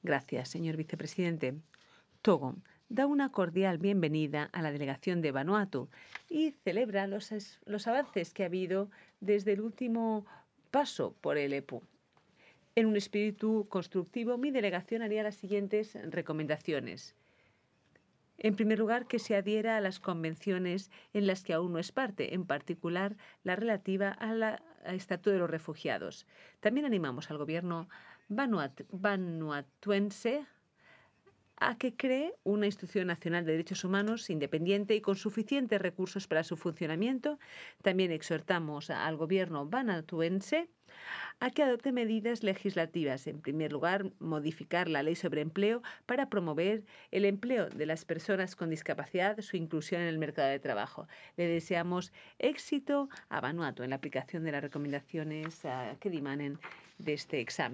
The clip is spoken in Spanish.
Gracias, señor vicepresidente. Togo da una cordial bienvenida a la delegación de Vanuatu y celebra los avances que ha habido desde el último paso por el EPU. En un espíritu constructivo, mi delegación haría las siguientes recomendaciones. En primer lugar, que se adhiera a las convenciones en las que aún no es parte, en particular la relativa al Estatuto de los Refugiados. También animamos al gobierno vanuatuense a que cree una institución nacional de derechos humanos independiente y con suficientes recursos para su funcionamiento. También exhortamos al gobierno vanuatuense a que adopte medidas legislativas. En primer lugar, modificar la ley sobre empleo para promover el empleo de las personas con discapacidad, su inclusión en el mercado de trabajo. Le deseamos éxito a Vanuatu en la aplicación de las recomendaciones que dimanen de este examen.